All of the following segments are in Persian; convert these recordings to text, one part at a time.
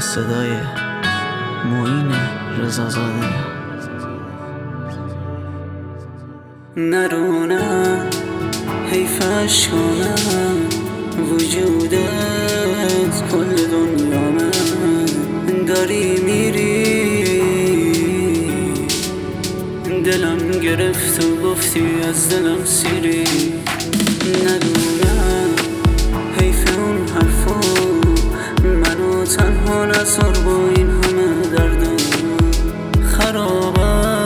از صدای معین رضازاده. نرونم حیفش کنم وجودت کل دنیا من داری میری، دلم گرفت و گفتی از دلم سیری. ندونم حیف اون حرفا منو تنها نذار با این همه دردم خرابم.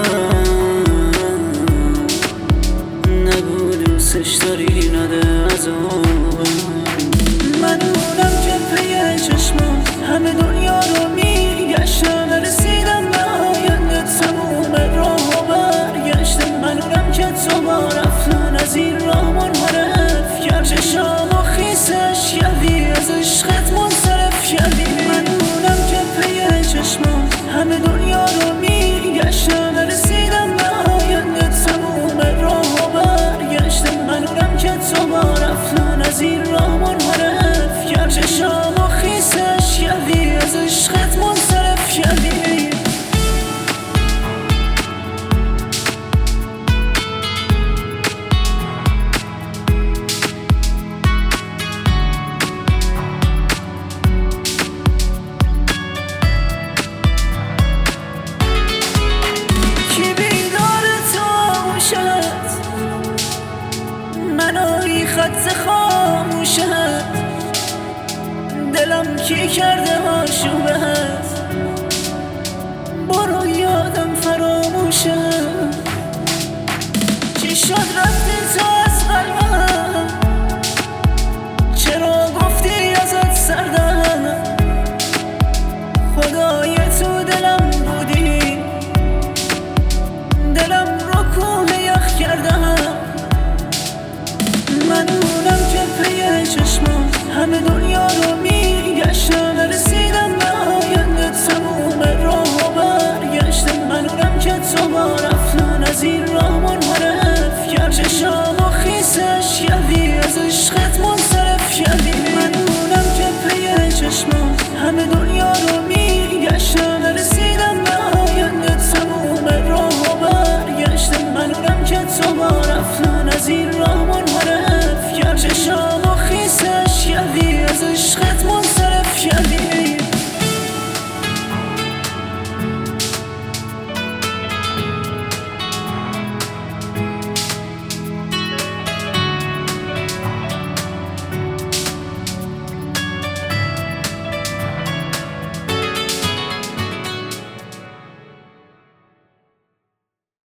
نگو دوستش داری نده عذابم. منونم که پی چشمم همه دنیا رو میگشتم، نرسیدم به آینده تموم راه برگشتم. منونم که تو با رفتن از این راه منحرف کرد، چشام و خیسش کردی از عشقت منصرف کردی. منونم که پی چشمم همه دنیا رو میگشتم، نرسیدم به آینده تموم راه برگشتم. منونم که تو با رفتن از این راه منحرف کرد، چشام و خیسش کردی از عشقت منصرف کردی. منوی خط خاموشت دلم کی کرده آشوبت، برو یادم فراموشت. چی شد رفتی تو